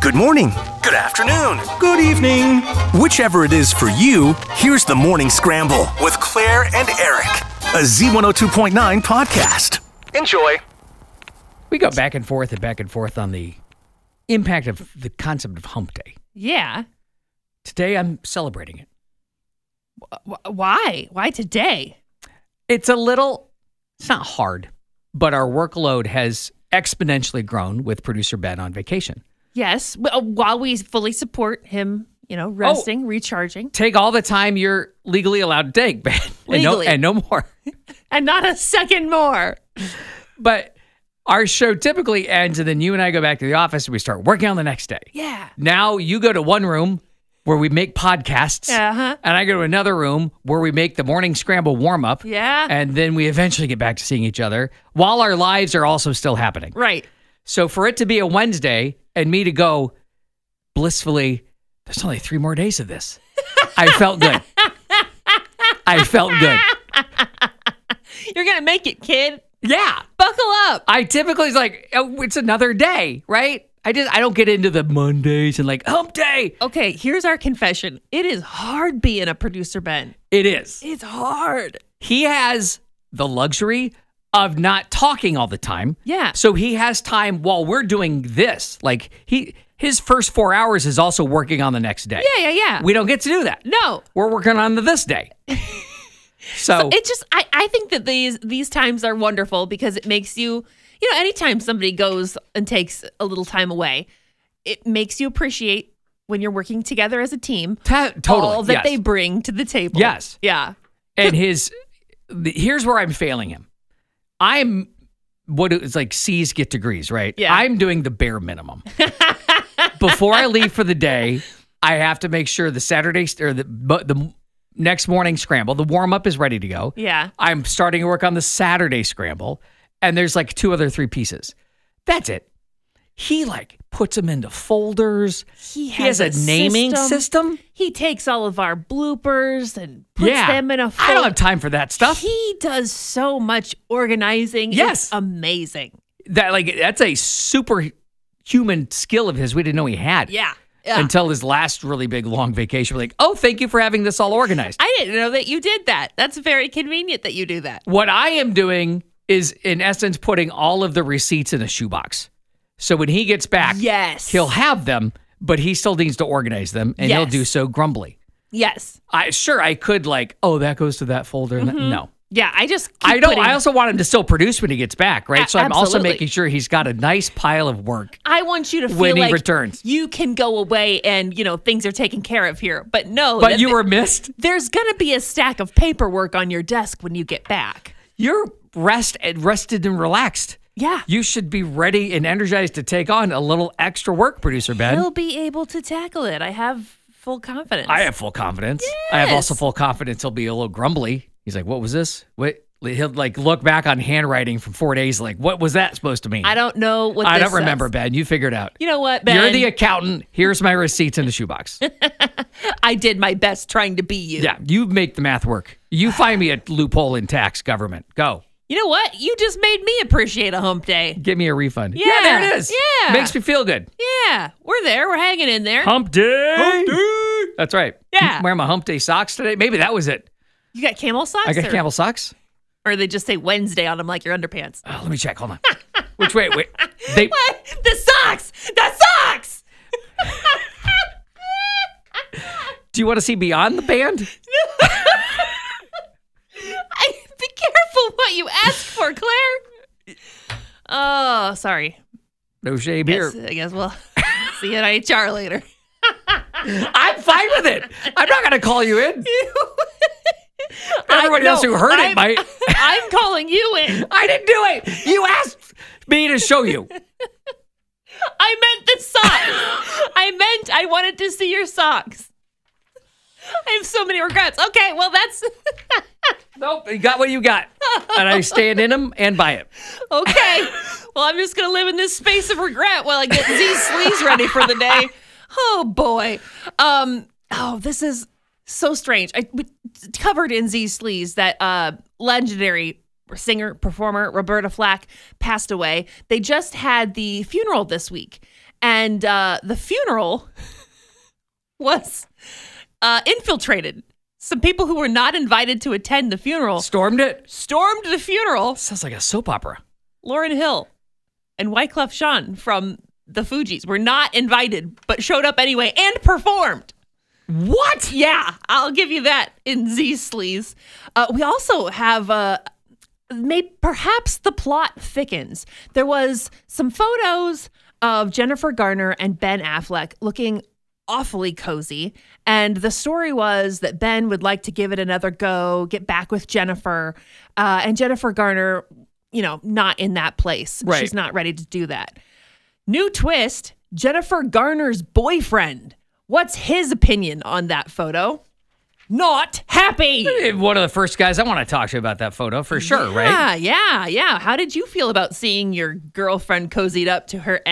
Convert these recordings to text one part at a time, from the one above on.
Good morning. Good afternoon. Good evening. Whichever it is for you, here's the Morning Scramble with Claire and Eric, a Z102.9 podcast. Enjoy. We go back and forth on the impact of the concept of hump day. Yeah. Today, I'm celebrating it. Why? Why today? It's not hard, but our workload has exponentially grown with producer Ben on vacation. Yes. While we fully support him, resting, recharging. Take all the time you're legally allowed to take, Ben. Legally. And no more. And not a second more. But our show typically ends, and then you and I go back to the office and we start working on the next day. Yeah. Now you go to one room where we make podcasts, Uh-huh. and I go to another room where we make the Morning Scramble warm-up. Yeah. And then we eventually get back to seeing each other while our lives are also still happening. Right. So for it to be a Wednesday and me to go blissfully, there's only 3 more days of this. I felt good. You're going to make it, kid. Yeah. Buckle up. I typically is like, oh, it's another day, right? I don't get into the Mondays and like hump day. Okay, here's our confession. It is hard being a producer, Ben. It is. It's hard. He has the luxury of not talking all the time. Yeah. So he has time while we're doing this. Like his first 4 hours is also working on the next day. Yeah. We don't get to do that. No. We're working on the this day. So It's just, I think that these times are wonderful because it makes you, anytime somebody goes and takes a little time away, it makes you appreciate when you're working together as a team. Totally. All that Yes. they bring to the table. Yes. Yeah. And here's where I'm failing him. I'm what it's like C's get degrees, right? Yeah. I'm doing the bare minimum. Before I leave for the day, I have to make sure the Saturday or the next morning scramble, the warm up is ready to go. Yeah. I'm starting to work on the Saturday scramble, and there's like 2 other 3 pieces. That's it. He puts them into folders. He has a naming system. He takes all of our bloopers and puts them in a folder. I don't have time for that stuff. He does so much organizing. Yes. It's amazing. That's a superhuman skill of his we didn't know he had. Yeah. Until his last really big long vacation. We're like, oh, thank you for having this all organized. I didn't know that you did that. That's very convenient that you do that. What I am doing is, in essence, putting all of the receipts in a shoebox. So when he gets back, Yes. he'll have them, but he still needs to organize them, and he'll Yes. do so grumbly. Yes. I could that goes to that folder. No. Yeah, I just keep I don't. putting- I also want him to still produce when he gets back, right? So I'm also Absolutely. making sure he's got a nice pile of work. I want you to feel when he like returns. you can go away and, things are taken care of here. But no. But you were missed. There's going to be a stack of paperwork on your desk when you get back. You're rested and relaxed. Yeah. You should be ready and energized to take on a little extra work, producer Ben. He'll be able to tackle it. I have full confidence. I have full confidence. I have also full confidence he'll be a little grumbly. He's like, what was this? Wait. He'll look back on handwriting from 4 days like, what was that supposed to mean? I don't know what I this don't remember, says. Ben. You figure it out. You know what, Ben? You're the accountant. Here's my receipts in the shoebox. I did my best trying to be you. Yeah, you make the math work. You find me a loophole in tax government. Go. You know what? You just made me appreciate a hump day. Give me a refund. Yeah, there it is. yeah. Makes me feel good. Yeah, we're there. We're hanging in there. Hump day. Hump day. That's right. Yeah. I'm wearing my hump day socks today. Maybe that was it. You got camel socks? I got or, camel socks. Or they just say Wednesday on them like your underpants? Oh, let me check. Hold on. Which way? Wait. They. What? The socks! The socks! Do you want to see beyond the band? Be careful what you ask for, Claire. Oh, sorry. No shame here. I guess we'll see you at HR later. I'm fine with it. I'm not going to call you in. Everybody else who heard it might. I'm calling you in. I didn't do it. You asked me to show you. I meant the socks. I wanted to see your socks. I have so many regrets. Okay, well, that's... Nope, you got what you got. And I stand in them and buy it. Okay. Well, I'm just going to live in this space of regret while I get Z Sleaze ready for the day. Oh, boy. This is so strange. We covered in Z Sleaze that legendary singer, performer, Roberta Flack passed away. They just had the funeral this week. And the funeral was infiltrated. Some people who were not invited to attend the funeral Stormed it. stormed the funeral. Sounds like a soap opera. Lauryn Hill and Wyclef Jean from the Fugees were not invited, but showed up anyway and performed. What? Yeah, I'll give you that in Z Sleaze. We also have perhaps the plot thickens. There was some photos of Jennifer Garner and Ben Affleck looking awfully cozy. And the story was that Ben would like to give it another go, get back with Jennifer. And Jennifer Garner, not in that place. Right. She's not ready to do that. New twist, Jennifer Garner's boyfriend. What's his opinion on that photo? Not happy. One of the first guys I want to talk to about that photo for sure, right? Yeah. How did you feel about seeing your girlfriend cozied up to her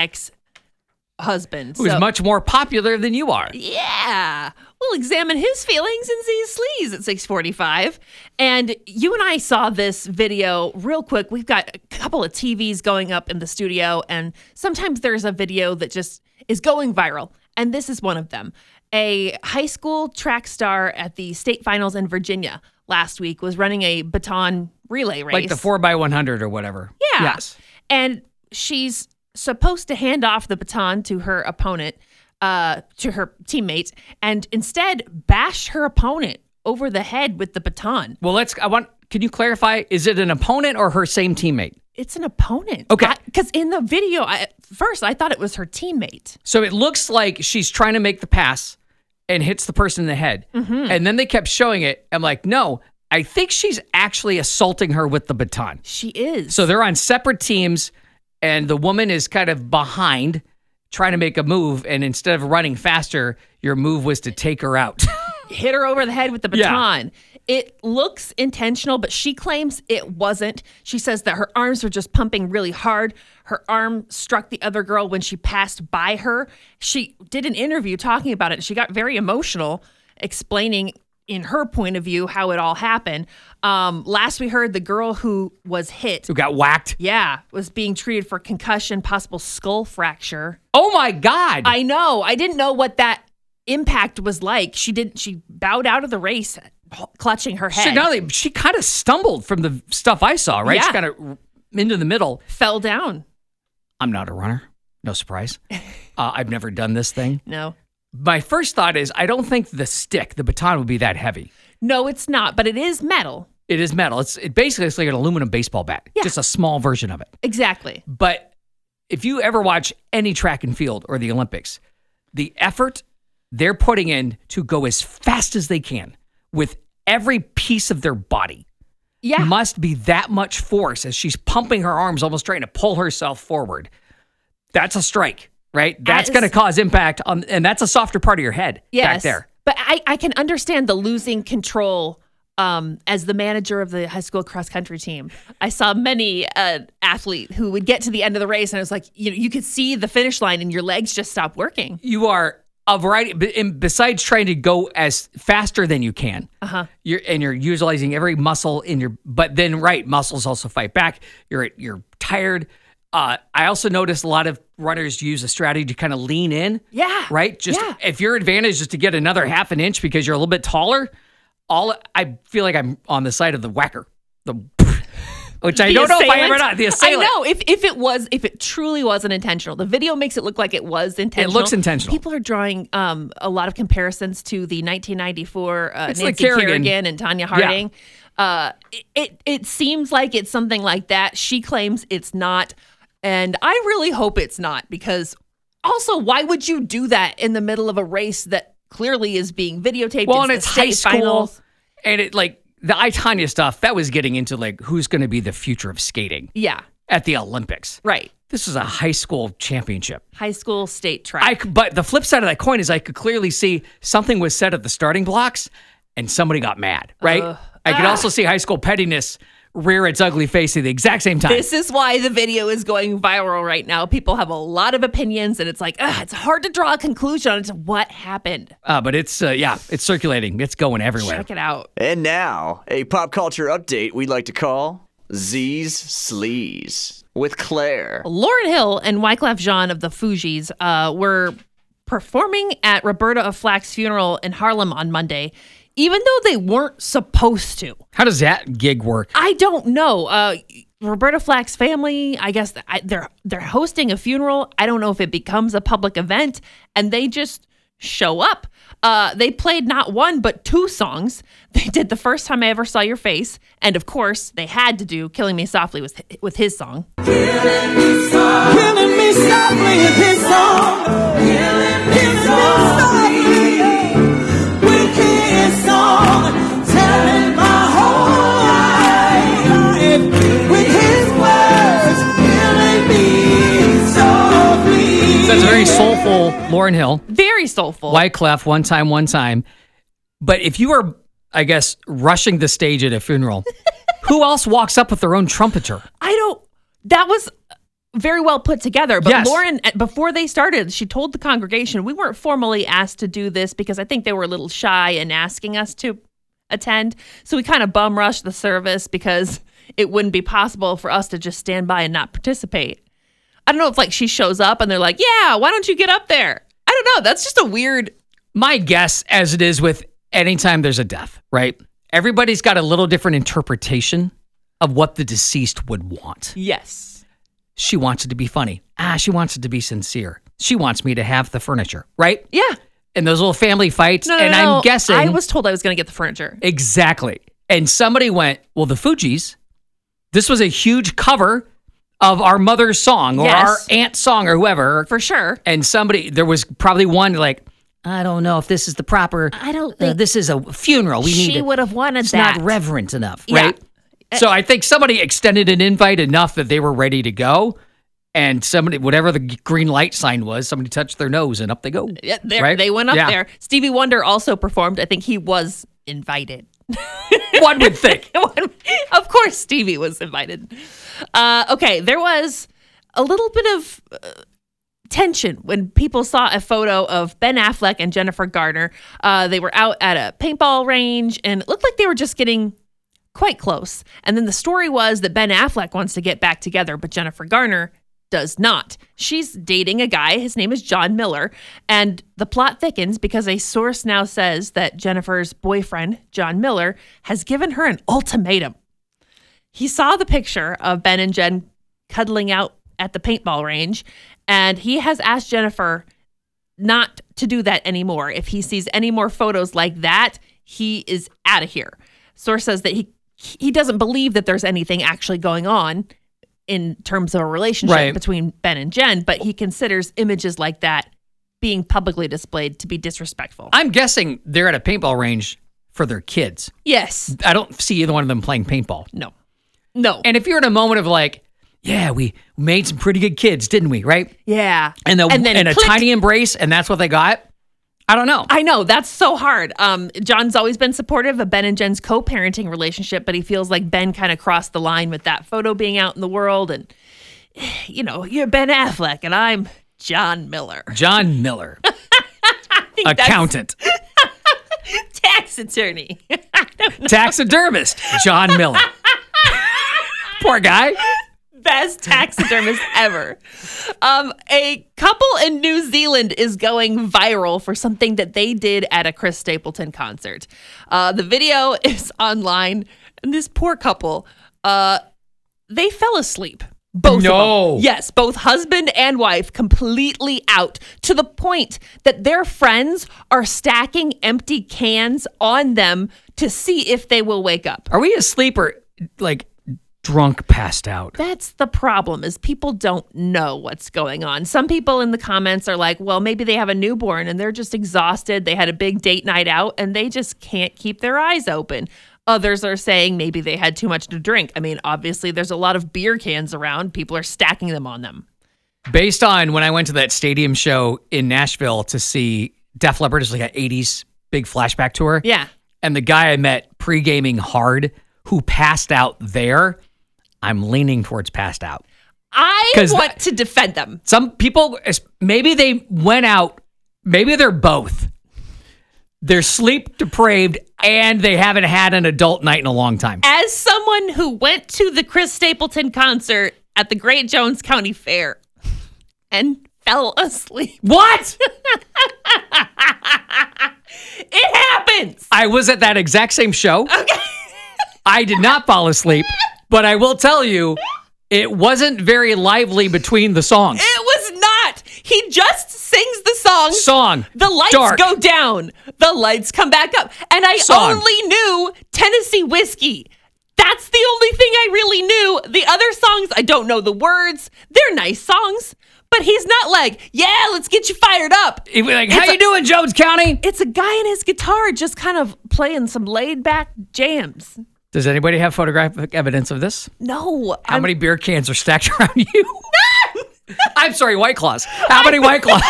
ex-husband? Who's much more popular than you are. Yeah. We'll examine his feelings in Z Sleaze at 6:45. And you and I saw this video real quick. We've got a couple of TVs going up in the studio, and sometimes there's a video that just is going viral. And this is one of them. A high school track star at the state finals in Virginia last week was running a baton relay race. Like the 4x100 or whatever. Yeah. Yes. And she's supposed to hand off the baton to her opponent, to her teammate, and instead bash her opponent over the head with the baton. Well, can you clarify, is it an opponent or her same teammate? It's an opponent. Okay. Because in the video, at first, I thought it was her teammate. So it looks like she's trying to make the pass and hits the person in the head. Mm-hmm. And then they kept showing it. I'm like, no, I think she's actually assaulting her with the baton. She is. So they're on separate teams, and the woman is kind of behind trying to make a move. And instead of running faster, your move was to take her out. Hit her over the head with the baton. Yeah. It looks intentional, but she claims it wasn't. She says that her arms were just pumping really hard. Her arm struck the other girl when she passed by her. She did an interview talking about it. She got very emotional, explaining in her point of view how it all happened. Last we heard, the girl who was hit, who got whacked, was being treated for concussion, possible skull fracture. Oh my God. I know. I didn't know what that impact was like. She bowed out of the race, clutching her head. She kind of stumbled from the stuff I saw, right? Yeah. She kind of into the middle. Fell down. I'm not a runner. No surprise. I've never done this thing. No. My first thought is I don't think the baton would be that heavy. No, it's not, but it is metal. It is metal. It's like an aluminum baseball bat. Yeah. Just a small version of it. Exactly. But if you ever watch any track and field or the Olympics, the effort they're putting in to go as fast as they can with every piece of their body must be that much force as she's pumping her arms, almost trying to pull herself forward. That's a strike, right? That's going to cause impact and that's a softer part of your head back there. But I can understand the losing control. As the manager of the high school cross country team, I saw many athlete who would get to the end of the race and it was like, you could see the finish line and your legs just stop working. You are a variety, besides trying to go as faster than you can, you're utilizing every muscle in your, but then muscles also fight back. You're tired. I also noticed a lot of runners use a strategy to kind of lean in. Yeah. Right? If your advantage is to get another half an inch because you're a little bit taller, I feel like I'm on the side of the whacker, which I don't know if I ever not. The assailant. I know if it truly wasn't intentional. The video makes it look like it was intentional. It looks intentional. People are drawing a lot of comparisons to the 1994 Nancy like Kerrigan and Tanya Harding. Yeah. It seems like it's something like that. She claims it's not, and I really hope it's not, because also, why would you do that in the middle of a race that clearly is being videotaped? Well, and it's high school, finals. And it the I, Tonya stuff, that was getting into who's going to be the future of skating. Yeah. At the Olympics. Right. This is a high school championship. High school state track. But the flip side of that coin is I could clearly see something was said at the starting blocks and somebody got mad, right? I could also see high school pettiness rear its ugly face at the exact same time. This is why the video is going viral right now. People have a lot of opinions, and it's like, it's hard to draw a conclusion on what happened. But it's circulating. It's going everywhere. Check it out. And now, a pop culture update we'd like to call Z's Sleaze. with Claire. Lauryn Hill and Wyclef Jean of the Fugees were performing at Roberta Flack's funeral in Harlem on Monday, even though they weren't supposed to. How does that gig work? I don't know. Roberta Flack's family, I guess they're hosting a funeral. I don't know if it becomes a public event, and they just show up. They played not one, but 2 songs. They did The First Time I Ever Saw Your Face, and of course, they had to do Killing Me Softly with his song. Killing me softly with his song. Killing me softly with his song. Telling my whole life with his words. Killing me softly. That's a very soulful Lauryn Hill. Very soulful. Wyclef, One Time. But if you are, I guess, rushing the stage at a funeral, who else walks up with their own trumpeter? That was very well put together. But Yes. Lauryn, before they started, she told the congregation, we weren't formally asked to do this because I think they were a little shy in asking us to attend. So we kind of bum rushed the service because it wouldn't be possible for us to just stand by and not participate. I don't know if she shows up and they're like, yeah, why don't you get up there? I don't know. That's just a weird. My guess, as it is with anytime there's a death, right? Everybody's got a little different interpretation of what the deceased would want. Yes. She wants it to be funny. She wants it to be sincere. She wants me to have the furniture, right? Yeah. And those little family fights. No, I'm guessing. I was told I was going to get the furniture. Exactly. And somebody went, well, the Fugees, this was a huge cover of our mother's song or Yes. our aunt's song or whoever. For sure. And there was probably one like, I don't know if this is the proper. I don't think this is a funeral. she would have wanted it's that. not reverent enough, Yeah. right? So I think somebody extended an invite enough that they were ready to go. And somebody, whatever the green light sign was, somebody touched their nose and up they go. Yeah, right? they went up Yeah. there. Stevie Wonder also performed. I think he was invited. One would think. Of course, Stevie was invited. Okay, there was a little bit of tension when people saw a photo of Ben Affleck and Jennifer Garner. They were out at a paintball range, and it looked like they were just getting quite close. And then the story was that Ben Affleck wants to get back together, but Jennifer Garner does not. She's dating a guy. His name is John Miller. And the plot thickens because a source now says that Jennifer's boyfriend, John Miller, has given her an ultimatum. He saw the picture of Ben and Jen cuddling out at the paintball range, and he has asked Jennifer not to do that anymore. If he sees any more photos like that, he is out of here. Source says that he doesn't believe that there's anything actually going on in terms of a relationship between Ben and Jen, but he considers images like that being publicly displayed to be disrespectful. I'm guessing they're at a paintball range for their kids. Yes. I don't see either one of them playing paintball. No. And if you're in a moment of like, yeah, we made some pretty good kids, didn't we? Right? Yeah. And then a click. tiny embrace, and that's what they got. I don't know. I know, that's so hard. John's always been supportive of Ben and Jen's co-parenting relationship, but he feels like Ben kind of crossed the line with that photo being out in the world. And, you're Ben Affleck and I'm John Miller. John Miller, I think accountant, tax attorney. taxidermist, John Miller. Poor guy. Best taxidermist ever. A couple in New Zealand is going viral for something that they did at a Chris Stapleton concert. The video is online, and this poor couple, they fell asleep. Both of them. Yes, both husband and wife completely out to the point that their friends are stacking empty cans on them to see if they will wake up. Are we asleep or like drunk, passed out? That's the problem, is people don't know what's going on. Some people in the comments are like, well, maybe they have a newborn and they're just exhausted. They had a big date night out and they just can't keep their eyes open. Others are saying maybe they had too much to drink. I mean, obviously, there's a lot of beer cans around. People are stacking them on them. Based on when I went to that stadium show in Nashville to see Def Leppard, it's like an 80s big flashback tour. Yeah. And the guy I met pre-gaming hard who passed out there, I'm leaning towards passed out. I want to defend them. Some people, maybe they went out, maybe they're both. They're sleep depraved and they haven't had an adult night in a long time. As someone who went to the Chris Stapleton concert at the Great Jones County Fair and fell asleep. What? It happens. I was at that exact same show. Okay. I did not fall asleep, but I will tell you, it wasn't very lively between the songs. It was not. He just sings the song. The lights dark. go down. The lights come back up. And I only knew Tennessee Whiskey. That's the only thing I really knew. The other songs, I don't know the words. They're nice songs. But he's not like, yeah, let's get you fired up. He'd be like, how you doing, Jones County? It's a guy and his guitar just kind of playing some laid-back jams. Does anybody have photographic evidence of this? No. How many beer cans are stacked around you? I'm sorry, White Claws. How many White Claws?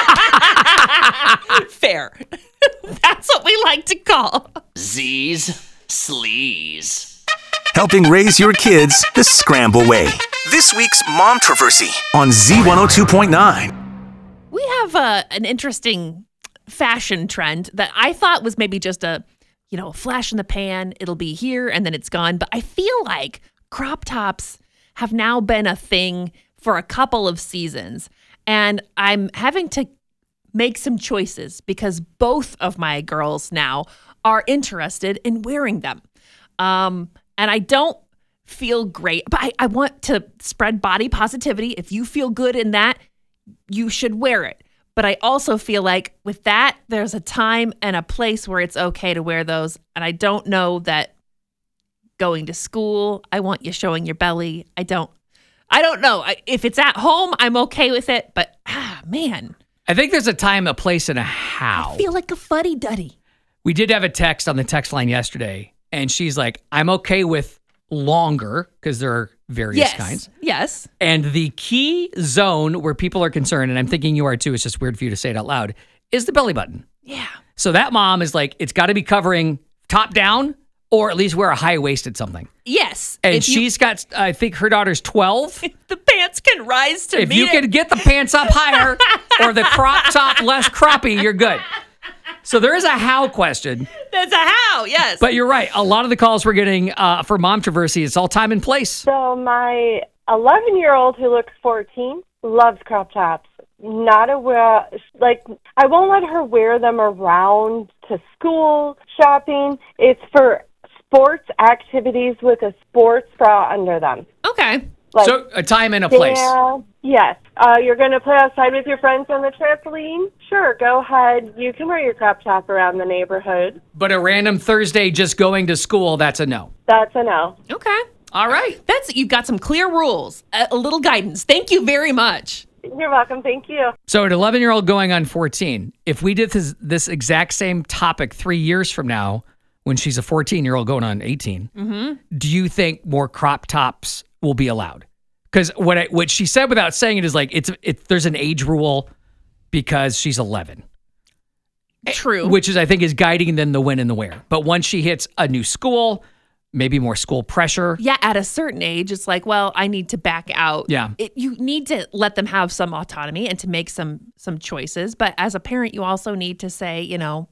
Fair. That's what we like to call Z's Sleaze. Helping raise your kids the Scramble way. This week's Momtroversy on Z102.9. We have an interesting fashion trend that I thought was maybe just a flash in the pan. It'll be here and then it's gone. But I feel like crop tops have now been a thing for a couple of seasons. And I'm having to make some choices because both of my girls now are interested in wearing them. And I don't feel great, but I want to spread body positivity. If you feel good in that, you should wear it. But I also feel like with that, there's a time and a place where it's okay to wear those. And I don't know that going to school, I want you showing your belly. I don't know. If it's at home, I'm okay with it. But man. I think there's a time, a place, and a how. I feel like a fuddy-duddy. We did have a text on the text line yesterday, and she's like, I'm okay with longer because there are various kinds. Yes. And the key zone where people are concerned, and I'm thinking you are too, it's just weird for you to say it out loud, is the belly button. Yeah. So that mom is like, it's got to be covering top down or at least wear a high-waisted something. Yes. And she's got, I think her daughter's 12. The pants can rise to If meet you it. can get the pants up higher or the crop top less croppy, you're good. So there is a how question. That's a how, yes. But you're right. A lot of the calls we're getting for Momtroversy, it's all time and place. So my 11-year-old who looks 14 loves crop tops. I won't let her wear them around to school, shopping. It's for sports activities with a sports bra under them. Okay. So a time and a place. Yes. You're going to play outside with your friends on the trampoline? Sure, go ahead. You can wear your crop top around the neighborhood. But a random Thursday just going to school, that's a no. That's a no. Okay. All right. You've got some clear rules, a little guidance. Thank you very much. You're welcome. Thank you. So an 11-year-old going on 14, if we did this exact same topic 3 years from now, when she's a 14-year-old going on 18, do you think more crop tops will be allowed? Because what she said without saying it is like there's an age rule because she's 11. True. Which is, I think, is guiding then the when and the where. But once she hits a new school, maybe more school pressure. Yeah, at a certain age, it's like, well, I need to back out. Yeah. You need to let them have some autonomy and to make some choices. But as a parent, you also need to say,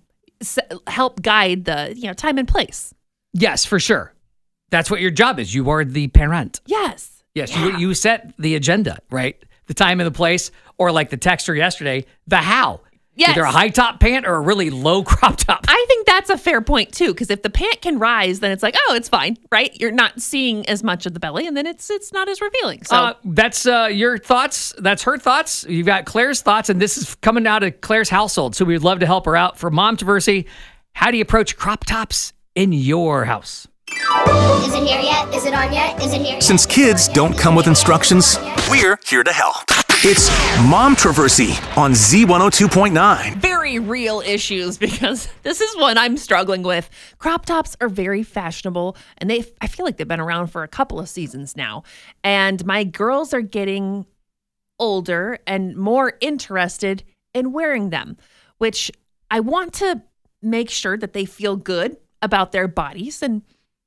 help guide the, time and place. Yes, for sure. That's what your job is. You are the parent. Yes. Yes, yeah. you set the agenda, right? The time and the place, or like the texter yesterday, the how. Yes. Either a high top pant or a really low crop top. I think that's a fair point too, because if the pant can rise, then it's like, oh, it's fine, right? You're not seeing as much of the belly, and then it's not as revealing. So that's your thoughts. That's her thoughts. You've got Claire's thoughts, and this is coming out of Claire's household. So we'd love to help her out. For Momtroversy, how do you approach crop tops in your house? Is it here yet? Is it on yet? Is it here yet? Since kids don't come with instructions, we're here to help. It's Momtroversy on Z102.9. Very real issues, because this is one I'm struggling with. Crop tops are very fashionable, and I feel like they've been around for a couple of seasons now. And my girls are getting older and more interested in wearing them, which I want to make sure that they feel good about their bodies and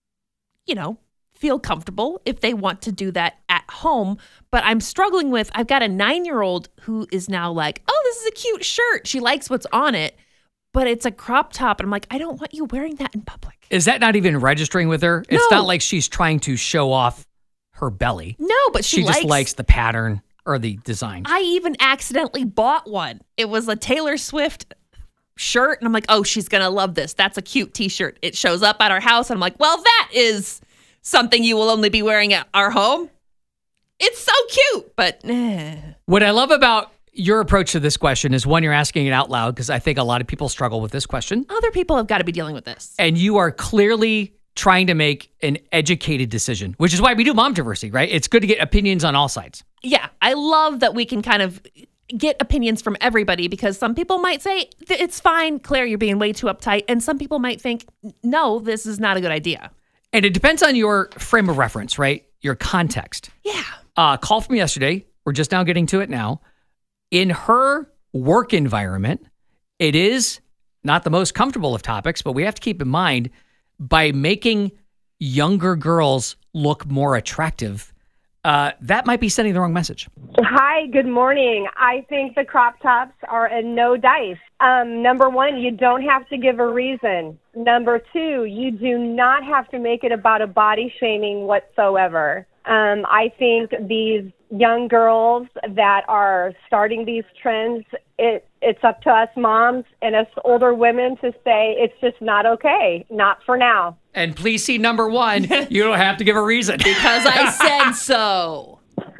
feel comfortable if they want to do that at home. But I'm struggling with, I've got a 9-year-old who is now like, oh, this is a cute shirt. She likes what's on it, but it's a crop top. And I'm like, I don't want you wearing that in public. Is that not even registering with her? It's not like she's trying to show off her belly. No, but She just likes the pattern or the design. I even accidentally bought one. It was a Taylor Swift shirt, and I'm like, oh, she's going to love this. That's a cute t-shirt. It shows up at our house, and I'm like, well, that is something you will only be wearing at our home. It's so cute, but What I love about your approach to this question is, one, you're asking it out loud, because I think a lot of people struggle with this question. other people have got to be dealing with this. And you are clearly trying to make an educated decision, which is why we do Momtoversity, right? It's good to get opinions on all sides. Yeah, I love that we can kind of get opinions from everybody, because some people might say, it's fine, Claire, you're being way too uptight. And some people might think, no, this is not a good idea. And it depends on your frame of reference, right? Your context. Yeah. Call from yesterday. We're just now getting to it now. In her work environment, it is not the most comfortable of topics, but we have to keep in mind, by making younger girls look more attractive, that might be sending the wrong message. Hi, good morning. I think the crop tops are a no dice. Number one, you don't have to give a reason. Number two, you do not have to make it about a body shaming whatsoever. I think these young girls that are starting these trends, it's up to us moms and us older women to say it's just not okay. Not for now. And please see number one, you don't have to give a reason. Because I said so.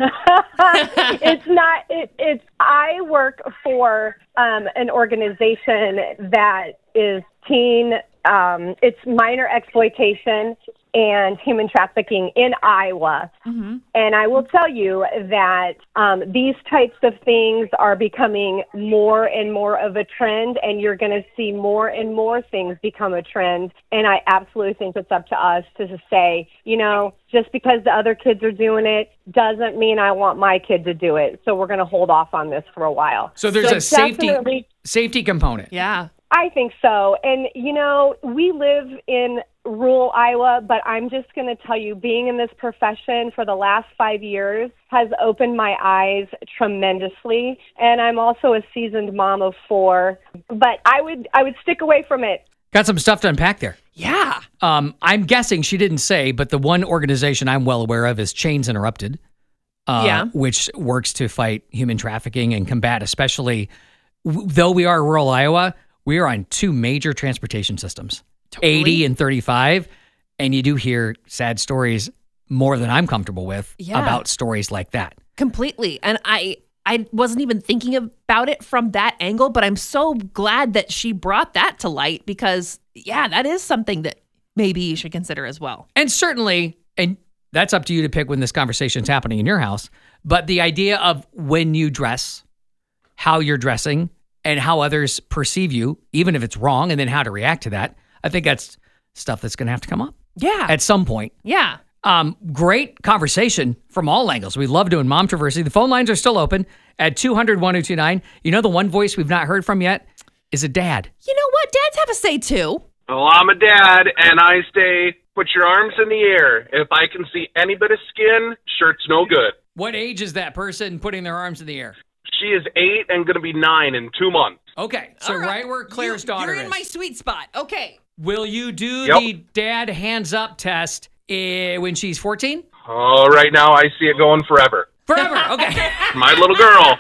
It's not, I work for an organization that is it's minor exploitation and human trafficking in Iowa. Mm-hmm. And I will tell you that these types of things are becoming more and more of a trend, and you're going to see more and more things become a trend. And I absolutely think it's up to us to say, just because the other kids are doing it doesn't mean I want my kid to do it. So we're going to hold off on this for a while. So there's a safety component. Yeah. I think so. And, we live in rural Iowa, but I'm just going to tell you, being in this profession for the last 5 years has opened my eyes tremendously. And I'm also a seasoned mom of 4, but I would stick away from it. Got some stuff to unpack there. Yeah. I'm guessing she didn't say, but the one organization I'm well aware of is Chains Interrupted, which works to fight human trafficking and combat, especially, though we are rural Iowa, we are on 2 major transportation systems, totally. 80 and 35. And you do hear sad stories, more than I'm comfortable with, about stories like that. Completely. And I wasn't even thinking about it from that angle, but I'm so glad that she brought that to light, because, that is something that maybe you should consider as well. And certainly, and that's up to you to pick when this conversation's happening in your house, but the idea of when you dress, how you're dressing, and how others perceive you, even if it's wrong, and then how to react to that, I think that's stuff that's going to have to come up. Yeah. At some point. Yeah. Great conversation from all angles. We love doing Momtoversity. The phone lines are still open at 200-1029. The one voice we've not heard from yet is a dad. You know what? Dads have a say too. Well, I'm a dad, and I say, put your arms in the air. If I can see any bit of skin, shirt's no good. What age is that person putting their arms in the air? She is 8 and going to be 9 in 2 months. Okay, so right where Claire's daughter is. You're in my sweet spot. Okay. Will you do the dad hands up test when she's 14? Oh, right now I see it going forever. Forever, okay. My little girl.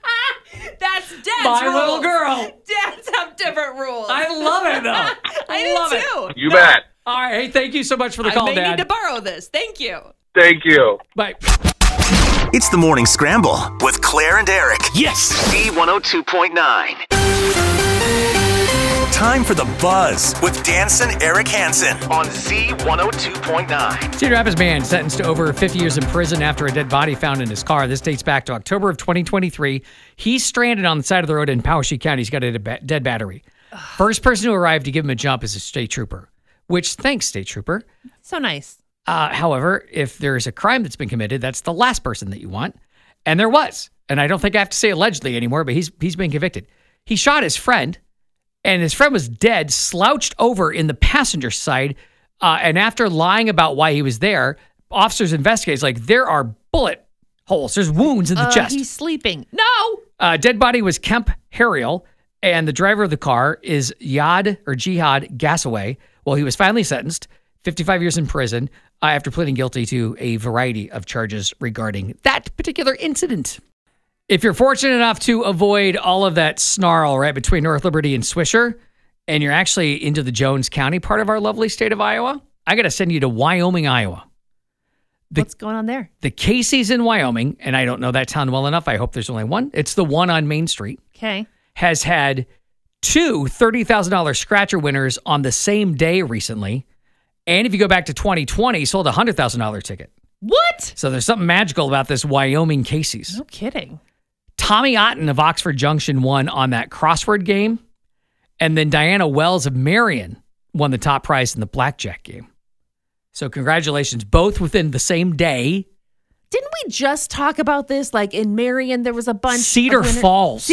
That's Dad's My rules. little girl. Dads have different rules. I love it, though. I love do it. too. You bet. All right, hey, thank you so much for the call, I may Dad. need to borrow this. Thank you. Thank you. Bye. It's the Morning Scramble with Claire and Eric. Yes. Z102.9. Time for the Buzz with Danson Eric Hansen. On Z102.9. Cedar Rapids man sentenced to over 50 years in prison after a dead body found in his car. This dates back to October of 2023. He's stranded on the side of the road in Poweshiek County. He's got a dead battery. First person who arrived to give him a jump is a state trooper, which, thanks, state trooper. So nice. However, if there's a crime that's been committed, that's the last person that you want. And there was. And I don't think I have to say allegedly anymore, but he's been convicted. He shot his friend, and his friend was dead, slouched over in the passenger side. And after lying about why he was there, officers investigate. It's like, there are bullet holes. There's wounds in the chest. He's sleeping. No! Dead body was Kemp Harriel, and the driver of the car is Jihad Gassaway. Well, he was finally sentenced, 55 years in prison. after pleading guilty to a variety of charges regarding that particular incident. If you're fortunate enough to avoid all of that snarl right between North Liberty and Swisher, and you're actually into the Jones County part of our lovely state of Iowa, I got to send you to Wyoming, Iowa. What's going on there? The Casey's in Wyoming, and I don't know that town well enough. I hope there's only one. It's the one on Main Street. Okay. Has had two $30,000 scratcher winners on the same day recently. And if you go back to 2020, sold a $100,000 ticket. What? So there's something magical about this Wyoming Casey's. No kidding. Tommy Otten of Oxford Junction won on that crossword game. And then Diana Wells of Marion won the top prize in the blackjack game. So congratulations, both within the same day. Didn't we just talk about this? Like in Marion, there was a bunch. Cedar Falls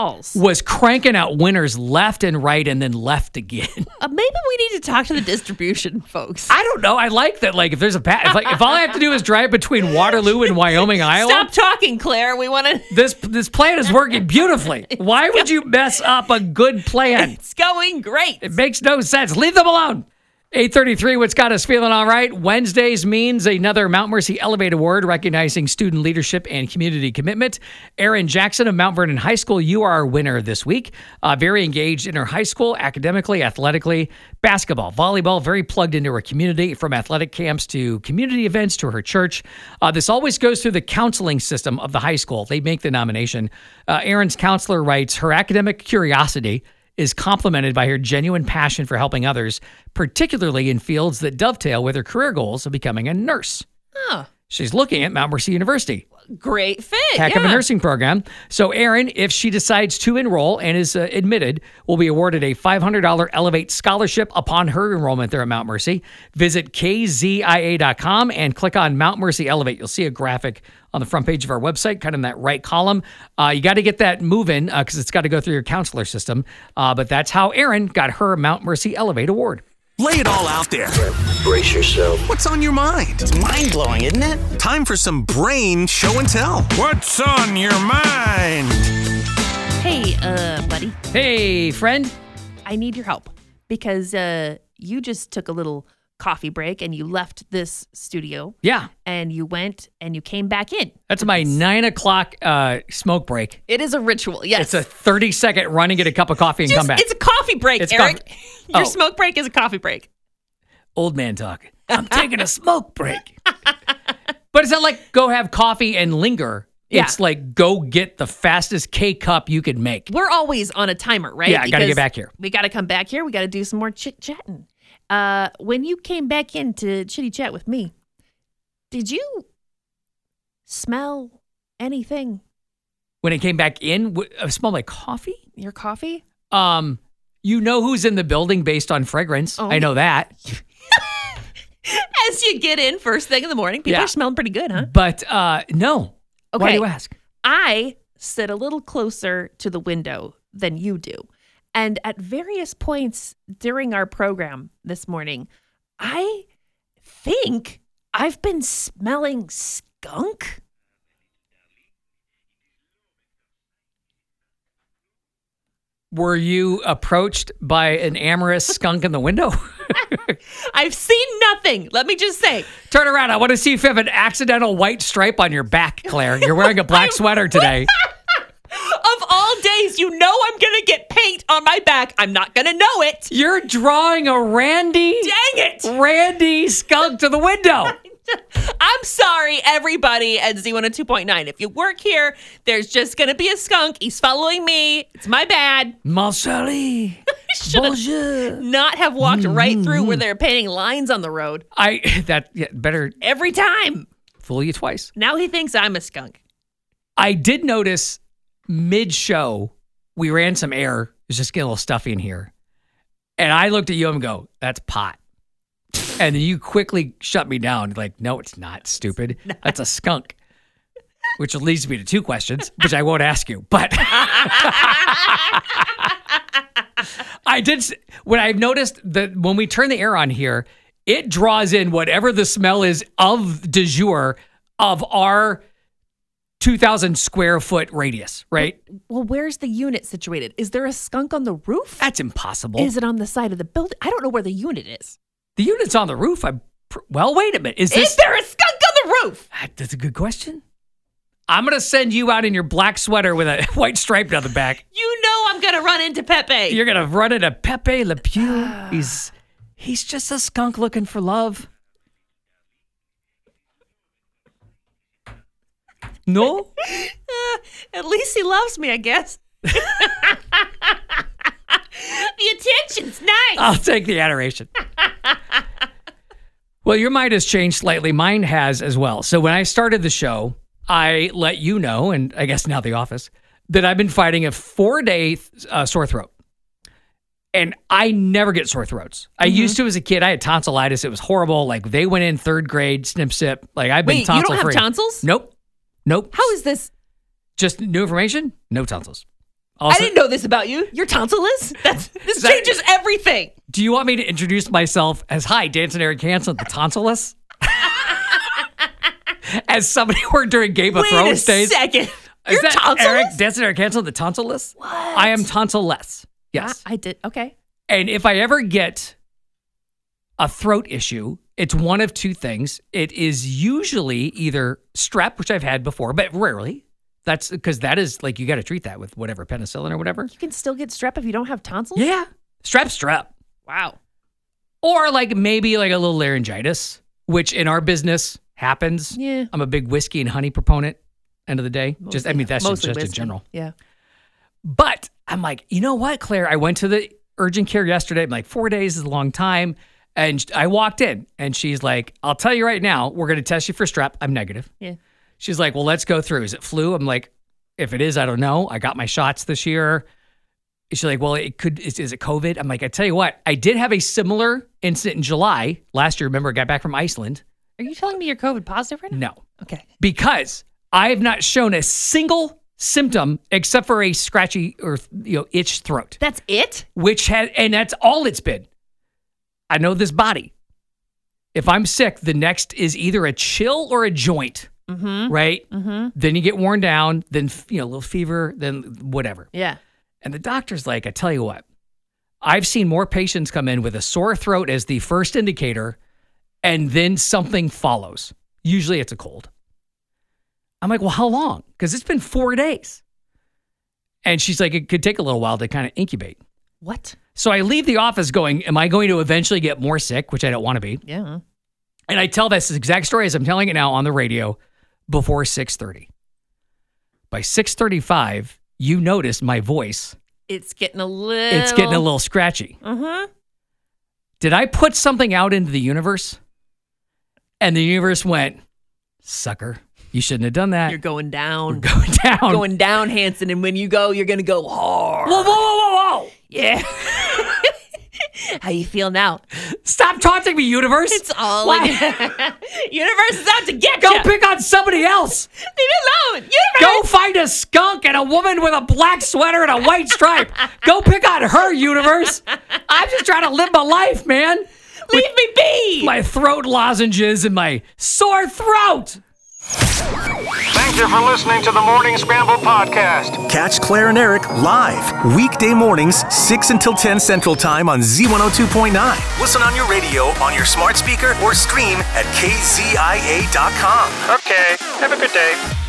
was cranking out winners left and right and then left again. Maybe we need to talk to the distribution folks. I don't know. I like that. Like if there's if all I have to do is drive between Waterloo and Wyoming, Iowa. Stop talking, Claire. We want to. This plan is working beautifully. Why would you mess up a good plan? It's going great. It makes no sense. Leave them alone. 8:33, what's got us feeling all right? Wednesdays means another Mount Mercy Elevate Award recognizing student leadership and community commitment. Erin Jackson of Mount Vernon High School, you are our winner this week. Very engaged in her high school, academically, athletically, basketball, volleyball, very plugged into her community, from athletic camps to community events to her church. This always goes through the counseling system of the high school. They make the nomination. Erin's counselor writes, her academic curiosity is complemented by her genuine passion for helping others, particularly in fields that dovetail with her career goals of becoming a nurse. Oh. She's looking at Mount Mercy University. Great fit. Heck of a nursing program. So Erin, if she decides to enroll and is admitted, will be awarded a $500 Elevate scholarship upon her enrollment there at Mount Mercy. Visit kzia.com and click on Mount Mercy Elevate. You'll see a graphic on the front page of our website, kind of in that right column. You got to get that moving because it's got to go through your counselor system. But that's how Erin got her Mount Mercy Elevate Award. Lay it all out there. Brace yourself. What's on your mind? It's mind-blowing, isn't it? Time for some brain show and tell. What's on your mind? Hey, buddy. Hey, friend. I need your help because you just took a little coffee break and you left this studio. Yeah. And you went and you came back in. That's my 9 o'clock smoke break. It is a ritual, yes. It's a 30-second run and get a cup of coffee and come back. It's a coffee break, It's Eric. Your smoke break is a coffee break. Old man talk. I'm taking a smoke break. But it's not like go have coffee and linger. Yeah. It's like go get the fastest K-cup you could make. We're always on a timer, right? Yeah, I got to get back here. We got to come back here. We got to do some more chit-chatting. When you came back in to chitty-chat with me, did you smell anything? When it came back in, it smelled like coffee? Your coffee? You know who's in the building based on fragrance. Oh. I know that. As you get in first thing in the morning, people are smelling pretty good, huh? But no. Okay. Why do you ask? I sit a little closer to the window than you do. And at various points during our program this morning, I think I've been smelling skunk. Were you approached by an amorous skunk in the window? I've seen nothing. Let me just say. Turn around. I want to see if you have an accidental white stripe on your back, Claire. You're wearing a black sweater today. Of all days, you know I'm going to get paint on my back. I'm not going to know it. You're drawing a Randy. Dang it. Randy skunk to the window. I'm sorry, everybody at Z102.9. If you work here, there's just going to be a skunk. He's following me. It's my bad. Marcelli. Bonjour. Not have walked right through where they're painting lines on the road. Better Every time. fool you twice. Now he thinks I'm a skunk. I did notice mid-show, we ran some air. It was just getting a little stuffy in here. And I looked at you and go, that's pot. And then you quickly shut me down. Like, no, it's not, stupid. That's a skunk. Which leads me to two questions, which I won't ask you. But when I've noticed that when we turn the air on here, it draws in whatever the smell is of du jour of our 2,000 square foot radius, right? Well, where's the unit situated? Is there a skunk on the roof? That's impossible. Is it on the side of the building? I don't know where the unit is. The unit's on the roof. Well, wait a minute. Is there a skunk on the roof? That's a good question. I'm going to send you out in your black sweater with a white stripe down the back. You know I'm going to run into Pepe. You're going to run into Pepe Le Pew. He's just a skunk looking for love. No? At least he loves me, I guess. The attention's nice. I'll take the adoration. Well, your mind has changed slightly. Mine has as well. So when I started the show, I let you know, and I guess now the office, that I've been fighting a 4-day sore throat. And I never get sore throats. I used to as a kid. I had tonsillitis. It was horrible. Like they went in 3rd grade, snip sip. Like I've been tonsil free. You don't have tonsils? Nope. How is this? Just new information? No tonsils. Also, I didn't know this about you. You're tonsiless? This changes everything. Do you want me to introduce myself as, hi, Dancing Eric Hansen, the tonsilless? As somebody who worked during Game of Thrones days. Wait a second. Is that tonsiless? Eric, Dancing Eric Hansen, the tonsilless? What? I am tonsilless. Yes. I did. Okay. And if I ever get a throat issue, it's one of two things. It is usually either strep, which I've had before, but rarely. That's because that is like, you got to treat that with whatever, penicillin or whatever. You can still get strep if you don't have tonsils? Yeah. Strep. Wow. Or like maybe like a little laryngitis, which in our business happens. Yeah. I'm a big whiskey and honey proponent, end of the day. That's just in general. Yeah. But I'm like, you know what, Claire? I went to the urgent care yesterday. I'm like, 4 days is a long time. And I walked in and she's like, I'll tell you right now, we're going to test you for strep. I'm negative. Yeah. She's like, well, let's go through. Is it flu? I'm like, if it is, I don't know. I got my shots this year. She's like, well, it could, is it COVID? I'm like, I tell you what, I did have a similar incident in July last year. Remember, I got back from Iceland. Are you telling me you're COVID positive right now? No. Okay. Because I have not shown a single symptom except for a scratchy or itch throat. That's it? And that's all it's been. I know this body. If I'm sick, the next is either a chill or a joint. Mm-hmm. Right? Mm-hmm. Then you get worn down, then a little fever, then whatever. Yeah. And the doctor's like, I tell you what, I've seen more patients come in with a sore throat as the first indicator, and then something follows. Usually it's a cold. I'm like, well, how long? Because it's been 4 days. And she's like, it could take a little while to kind of incubate. What? So I leave the office going, am I going to eventually get more sick, which I don't want to be? Yeah. And I tell this exact story as I'm telling it now on the radio before 6:30. By 6:35, you notice my voice. It's getting a little scratchy. Mm-hmm. Did I put something out into the universe? And the universe went, sucker, you shouldn't have done that. You're going down. You're going down. Going down, Hanson. And when you go, you're going to go hard. Whoa. Yeah. How you feel now? Stop taunting me, universe. It's all universe is out to get you. Go pick on somebody else. Leave me alone. Universe. Go find a skunk and a woman with a black sweater and a white stripe. Go pick on her, universe. I'm just trying to live my life, man. Leave me be. My throat lozenges and my sore throat. Thank you for listening to the Morning Scramble podcast. Catch Claire and Eric live weekday mornings 6 until 10 Central Time on Z102.9. Listen on your radio, on your smart speaker, or stream at kzia.com. Okay, have a good day.